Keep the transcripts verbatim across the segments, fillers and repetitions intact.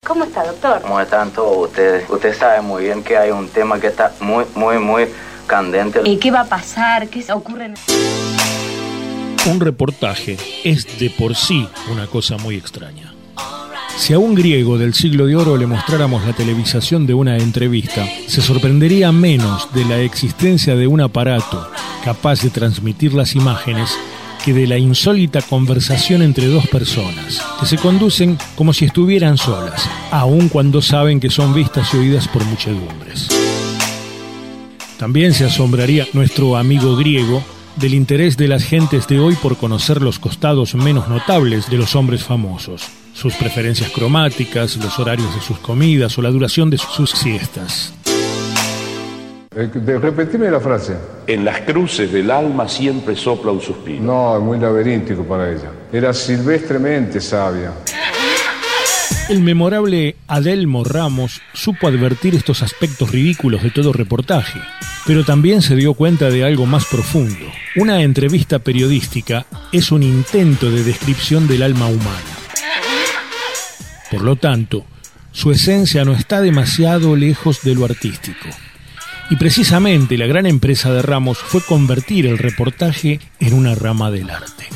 ¿Cómo está, doctor? ¿Cómo están todos ustedes? Usted sabe muy bien que hay un tema que está muy, muy, muy candente. ¿Y qué va a pasar? ¿Qué ocurre? Un reportaje es de por sí una cosa muy extraña. Si a un griego del siglo de oro le mostráramos la televisación de una entrevista, se sorprendería menos de la existencia de un aparato capaz de transmitir las imágenes que de la insólita conversación entre dos personas, que se conducen como si estuvieran solas, aun cuando saben que son vistas y oídas por muchedumbres. También se asombraría nuestro amigo griego del interés de las gentes de hoy por conocer los costados menos notables de los hombres famosos, sus preferencias cromáticas, los horarios de sus comidas o la duración de sus siestas. Eh, repetime la frase. En las cruces del alma siempre sopla un suspiro. No, es muy laberíntico para ella. Era silvestremente sabia. El memorable Adelmo Ramos supo advertir estos aspectos ridículos de todo reportaje, pero también se dio cuenta de algo más profundo. Una entrevista periodística es un intento de descripción del alma humana. Por lo tanto, su esencia no está demasiado lejos de lo artístico. Y precisamente la gran empresa de Ramos fue convertir el reportaje en una rama del arte.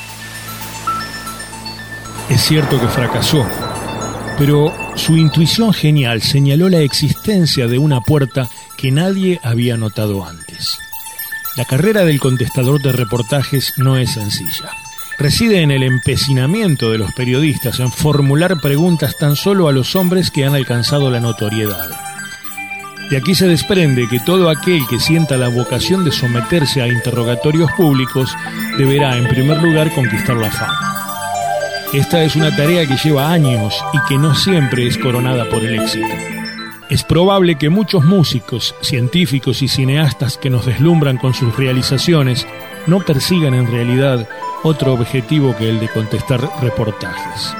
Es cierto que fracasó, pero su intuición genial señaló la existencia de una puerta que nadie había notado antes. La carrera del contestador de reportajes no es sencilla. Reside en el empecinamiento de los periodistas en formular preguntas tan solo a los hombres que han alcanzado la notoriedad. De aquí se desprende que todo aquel que sienta la vocación de someterse a interrogatorios públicos deberá, en primer lugar, conquistar la fama. Esta es una tarea que lleva años y que no siempre es coronada por el éxito. Es probable que muchos músicos, científicos y cineastas que nos deslumbran con sus realizaciones no persigan en realidad otro objetivo que el de contestar reportajes.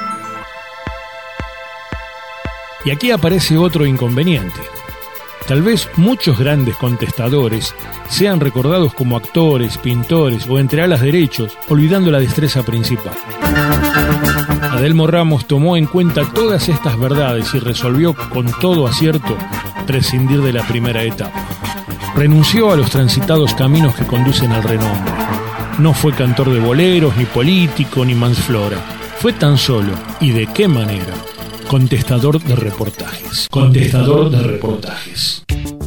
Y aquí aparece otro inconveniente. Tal vez muchos grandes contestadores sean recordados como actores, pintores o entre alas derechos, olvidando la destreza principal. Adelmo Ramos tomó en cuenta todas estas verdades y resolvió con todo acierto prescindir de la primera etapa. Renunció a los transitados caminos que conducen al renombre. No fue cantor de boleros, ni político, ni mansflora. Fue tan solo, y de qué manera, contestador de reportajes. Contestador de reportajes.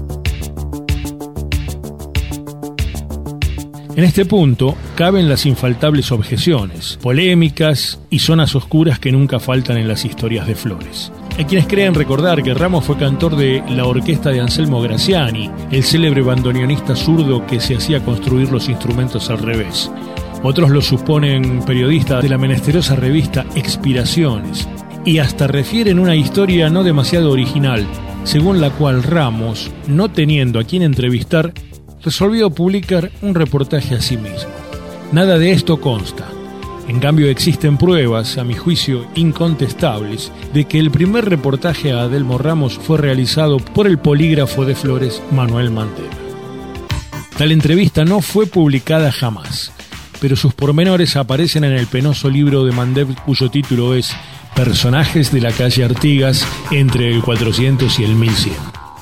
En este punto caben las infaltables objeciones, polémicas y zonas oscuras que nunca faltan en las historias de Flores. Hay quienes creen recordar que Ramos fue cantor de la orquesta de Anselmo Graciani, el célebre bandoneonista zurdo que se hacía construir los instrumentos al revés. Otros lo suponen periodista de la menesterosa revista Expiraciones, y hasta refieren una historia no demasiado original, según la cual Ramos, no teniendo a quien entrevistar, resolvió publicar un reportaje a sí mismo. Nada de esto consta. En cambio, existen pruebas, a mi juicio incontestables, de que el primer reportaje a Adelmo Ramos fue realizado por el polígrafo de Flores, Manuel Mandev. Tal entrevista no fue publicada jamás, pero sus pormenores aparecen en el penoso libro de Mandev, cuyo título es Personajes de la calle Artigas entre el cuatrocientos y el mil cien.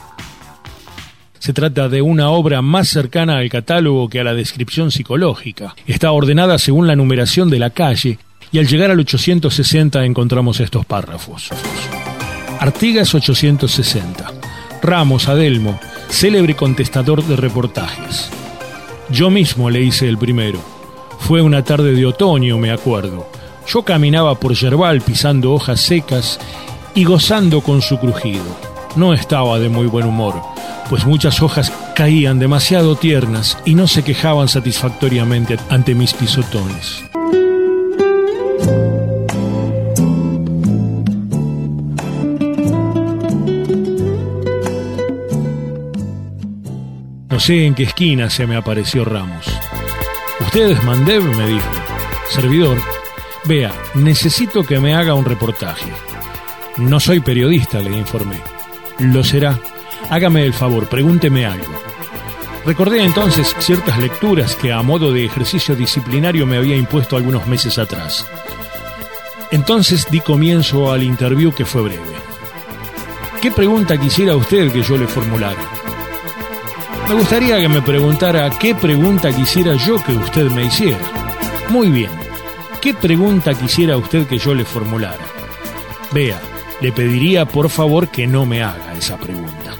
Se trata de una obra más cercana al catálogo que a la descripción psicológica. Está ordenada según la numeración de la calle y al llegar al ochocientos sesenta encontramos estos párrafos. Artigas ochocientos sesenta. Ramos Adelmo, célebre contestador de reportajes. Yo mismo le hice el primero. Fue una tarde de otoño, me acuerdo. Yo caminaba por yerbal pisando hojas secas y gozando con su crujido. No estaba de muy buen humor, pues muchas hojas caían demasiado tiernas y no se quejaban satisfactoriamente ante mis pisotones. No sé en qué esquina se me apareció Ramos. «¿Usted es Mandev?», me dijo. «Servidor. Vea, necesito que me haga un reportaje». «No soy periodista», le informé. «Lo será. Hágame el favor, pregúnteme algo». Recordé entonces ciertas lecturas que a modo de ejercicio disciplinario me había impuesto algunos meses atrás. Entonces di comienzo al interview, que fue breve. ¿Qué pregunta quisiera usted que yo le formulara? Me gustaría que me preguntara qué pregunta quisiera yo que usted me hiciera. Muy bien, ¿qué pregunta quisiera usted que yo le formulara? Vea, le pediría por favor que no me haga esa pregunta.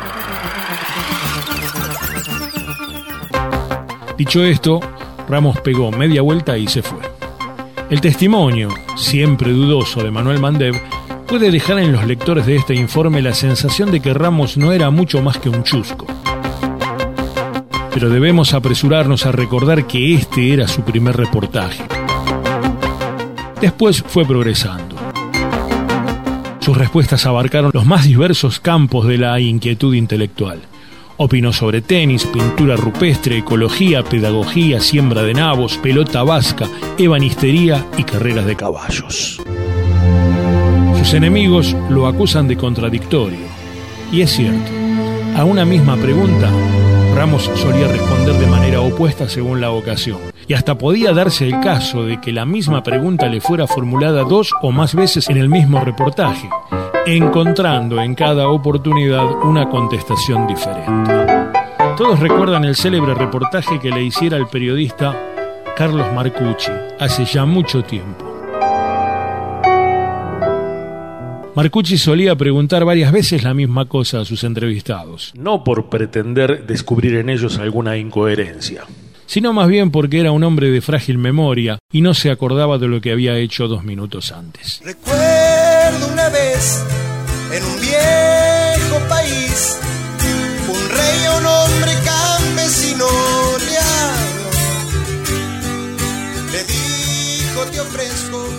Dicho esto, Ramos pegó media vuelta y se fue. El testimonio, siempre dudoso, de Manuel Mandev puede dejar en los lectores de este informe la sensación de que Ramos no era mucho más que un chusco. Pero debemos apresurarnos a recordar que este era su primer reportaje. Después fue progresando. Sus respuestas abarcaron los más diversos campos de la inquietud intelectual. Opinó sobre tenis, pintura rupestre, ecología, pedagogía, siembra de nabos, pelota vasca, ebanistería y carreras de caballos. Sus enemigos lo acusan de contradictorio. Y es cierto, a una misma pregunta, Ramos solía responder de manera opuesta según la ocasión. Y hasta podía darse el caso de que la misma pregunta le fuera formulada dos o más veces en el mismo reportaje, encontrando en cada oportunidad una contestación diferente. Todos recuerdan el célebre reportaje que le hiciera el periodista Carlos Marcucci hace ya mucho tiempo. Marcucci solía preguntar varias veces la misma cosa a sus entrevistados, no por pretender descubrir en ellos alguna incoherencia, sino más bien porque era un hombre de frágil memoria y no se acordaba de lo que había hecho dos minutos antes. Recuerdo una vez, en un viejo país, un rey a un hombre campesino le habló, le dijo: te ofrezco